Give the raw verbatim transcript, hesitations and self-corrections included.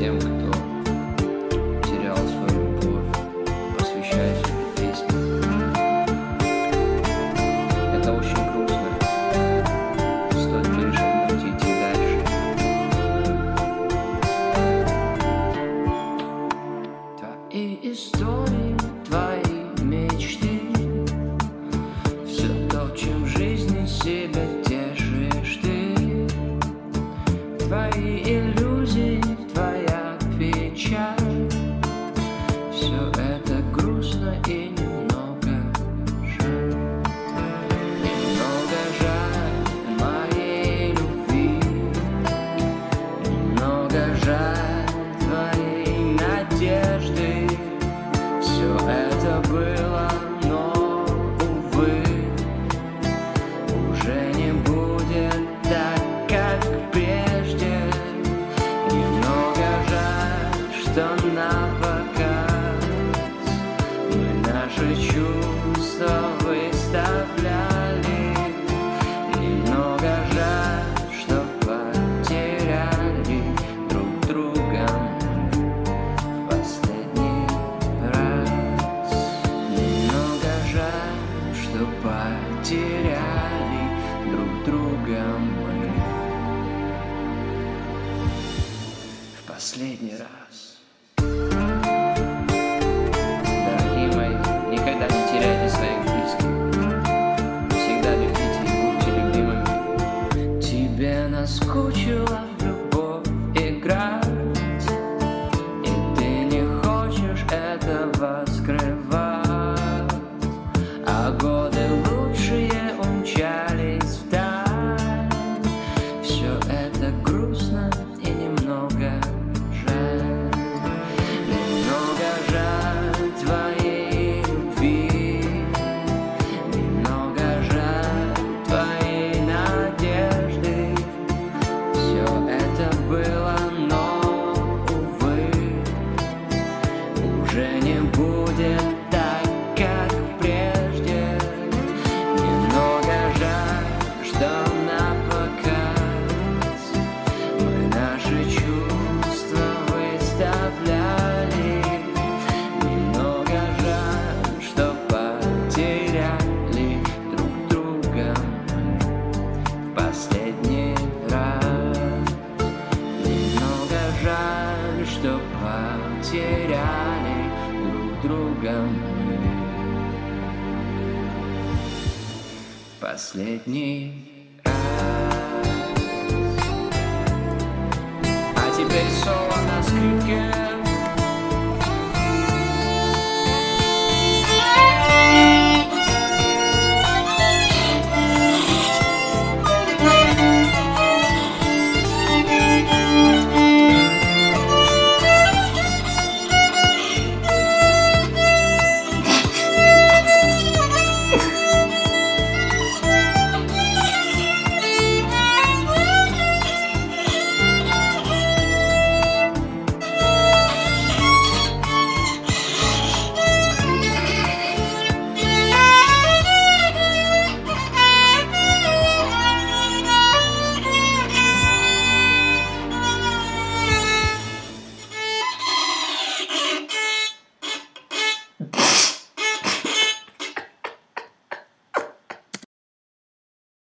тем, кто терял свою любовь, посвящаю себе песни. Это очень грустно, стоит перешагнуть и идти дальше. Твои истории, твои мечты, все то, чем в жизни себя тешишь ты. Твои иллюзии, твоя печаль, все это грустно и немного жаль. Немного жаль моей любви, немного жаль твоей надежды. Все это было, но, увы, уже не будет так, как прежде. Немного жаль, что напоказ мы наши чувства выставляли. Немного жаль, что потеряли друг друга мы в последний раз. Немного жаль, что потеряли друг друга мы в последний раз. Дорогие мои, никогда не теряйте своих близких. Всегда любите и будьте любимыми. Тебе наскучила в любовь играть, и ты не хочешь этого скрывать. А годы лучшие умчались вдаль. Все это грустно и немного жаль. Немного жаль твоей любви, немного жаль твоей надежды. Все это было, но, увы, уже не будет так, как прежде. Немного жаль, что напоказ мы наши чувства выставляли. Немного жаль, что потеряли друг друга мы в последний раз. Немного жаль, что потеряли друг друга мы в последний раз. А теперь соло на скрипке.